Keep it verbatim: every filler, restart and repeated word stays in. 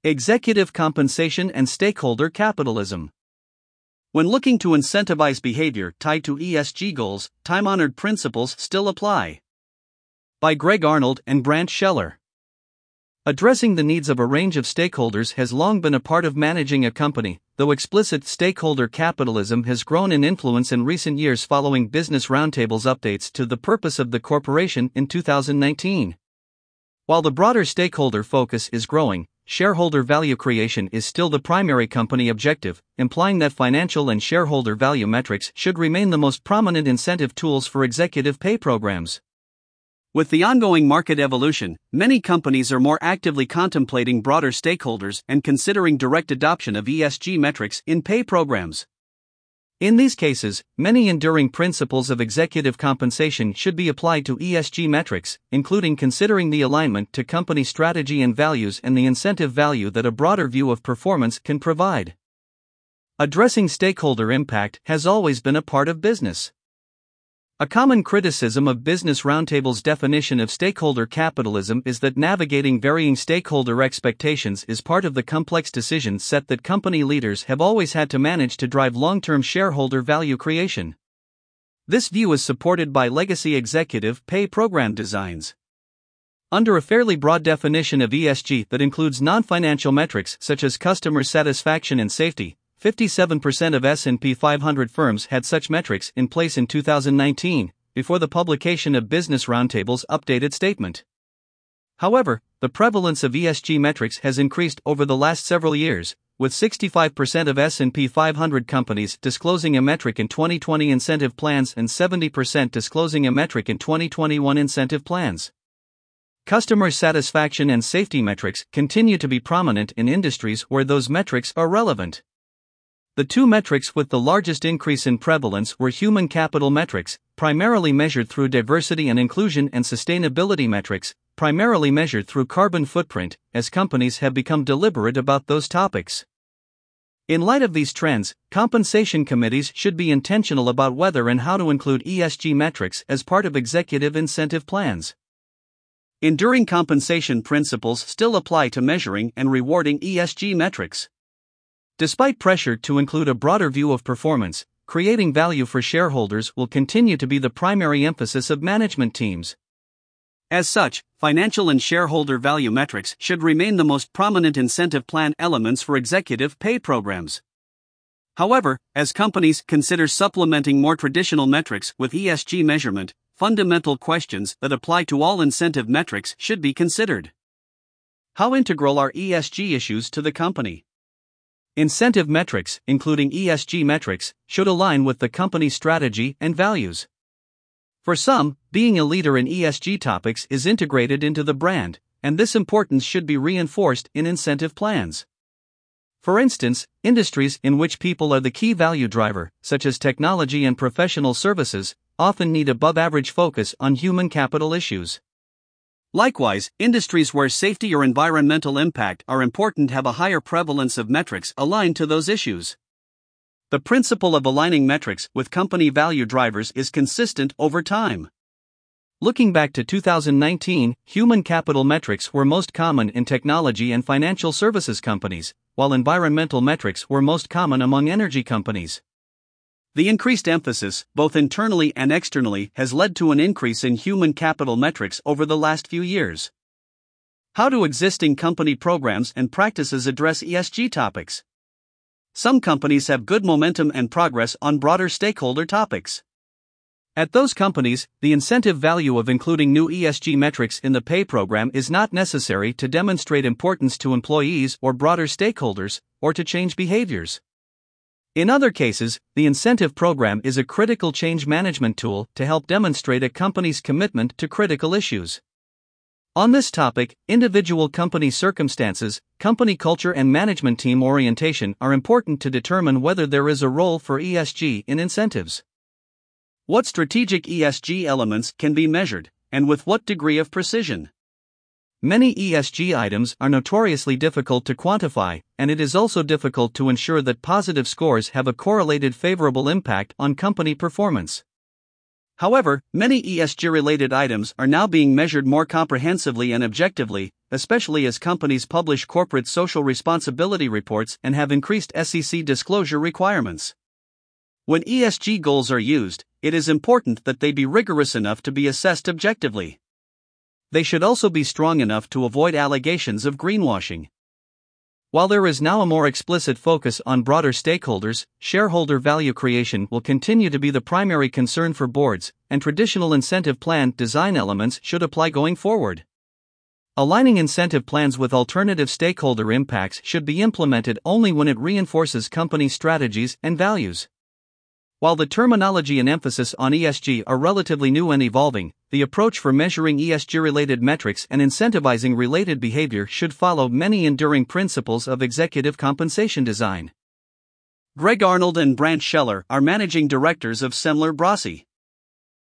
Executive compensation and stakeholder capitalism. When looking to incentivize behavior tied to E S G goals, time-honored principles still apply. By Greg Arnold and Brant Scheller. Addressing the needs of a range of stakeholders has long been a part of managing a company, though explicit stakeholder capitalism has grown in influence in recent years following Business Roundtable's updates to the purpose of the corporation in two thousand nineteen. While the broader stakeholder focus is growing, shareholder value creation is still the primary company objective, implying that financial and shareholder value metrics should remain the most prominent incentive tools for executive pay programs. With the ongoing market evolution, many companies are more actively contemplating broader stakeholders and considering direct adoption of E S G metrics in pay programs. In these cases, many enduring principles of executive compensation should be applied to E S G metrics, including considering the alignment to company strategy and values and the incentive value that a broader view of performance can provide. Addressing stakeholder impact has always been a part of business. A common criticism of Business Roundtable's definition of stakeholder capitalism is that navigating varying stakeholder expectations is part of the complex decision set that company leaders have always had to manage to drive long-term shareholder value creation. This view is supported by legacy executive pay program designs. Under a fairly broad definition of E S G that includes non-financial metrics such as customer satisfaction and safety, fifty-seven percent of S and P five hundred firms had such metrics in place in two thousand nineteen, before the publication of Business Roundtable's updated statement. However, the prevalence of E S G metrics has increased over the last several years, with sixty-five percent of S and P five hundred companies disclosing a metric in twenty twenty incentive plans and seventy percent disclosing a metric in twenty twenty-one incentive plans. Customer satisfaction and safety metrics continue to be prominent in industries where those metrics are relevant. The two metrics with the largest increase in prevalence were human capital metrics, primarily measured through diversity and inclusion, and sustainability metrics, primarily measured through carbon footprint, as companies have become deliberate about those topics. In light of these trends, compensation committees should be intentional about whether and how to include E S G metrics as part of executive incentive plans. Enduring compensation principles still apply to measuring and rewarding E S G metrics. Despite pressure to include a broader view of performance, creating value for shareholders will continue to be the primary emphasis of management teams. As such, financial and shareholder value metrics should remain the most prominent incentive plan elements for executive pay programs. However, as companies consider supplementing more traditional metrics with E S G measurement, fundamental questions that apply to all incentive metrics should be considered. How integral are E S G issues to the company? Incentive metrics, including E S G metrics, should align with the company's strategy and values. For some, being a leader in E S G topics is integrated into the brand, and this importance should be reinforced in incentive plans. For instance, industries in which people are the key value driver, such as technology and professional services, often need above-average focus on human capital issues. Likewise, industries where safety or environmental impact are important have a higher prevalence of metrics aligned to those issues. The principle of aligning metrics with company value drivers is consistent over time. Looking back to two thousand nineteen, human capital metrics were most common in technology and financial services companies, while environmental metrics were most common among energy companies. The increased emphasis, both internally and externally, has led to an increase in human capital metrics over the last few years. How do existing company programs and practices address E S G topics? Some companies have good momentum and progress on broader stakeholder topics. At those companies, the incentive value of including new E S G metrics in the pay program is not necessary to demonstrate importance to employees or broader stakeholders, or to change behaviors. In other cases, the incentive program is a critical change management tool to help demonstrate a company's commitment to critical issues. On this topic, individual company circumstances, company culture, and management team orientation are important to determine whether there is a role for E S G in incentives. What strategic E S G elements can be measured, and with what degree of precision? Many E S G items are notoriously difficult to quantify, and it is also difficult to ensure that positive scores have a correlated favorable impact on company performance. However, many E S G-related items are now being measured more comprehensively and objectively, especially as companies publish corporate social responsibility reports and have increased S E C disclosure requirements. When E S G goals are used, it is important that they be rigorous enough to be assessed objectively. They should also be strong enough to avoid allegations of greenwashing. While there is now a more explicit focus on broader stakeholders, shareholder value creation will continue to be the primary concern for boards, and traditional incentive plan design elements should apply going forward. Aligning incentive plans with alternative stakeholder impacts should be implemented only when it reinforces company strategies and values. While the terminology and emphasis on E S G are relatively new and evolving, the approach for measuring E S G-related metrics and incentivizing related behavior should follow many enduring principles of executive compensation design. Greg Arnold and Brant Scheller are managing directors of Semler Brossy.